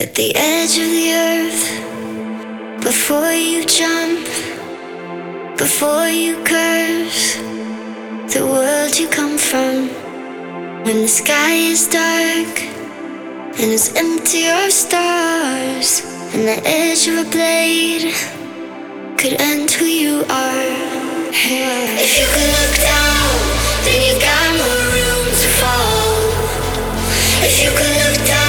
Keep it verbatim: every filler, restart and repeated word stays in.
At the edge of the earth, before you jump, before you curse the world you come from. When the sky is dark and as empty of stars, and the edge of a blade could end who you are. If you could look down, then you got more room to fall. If you could look down,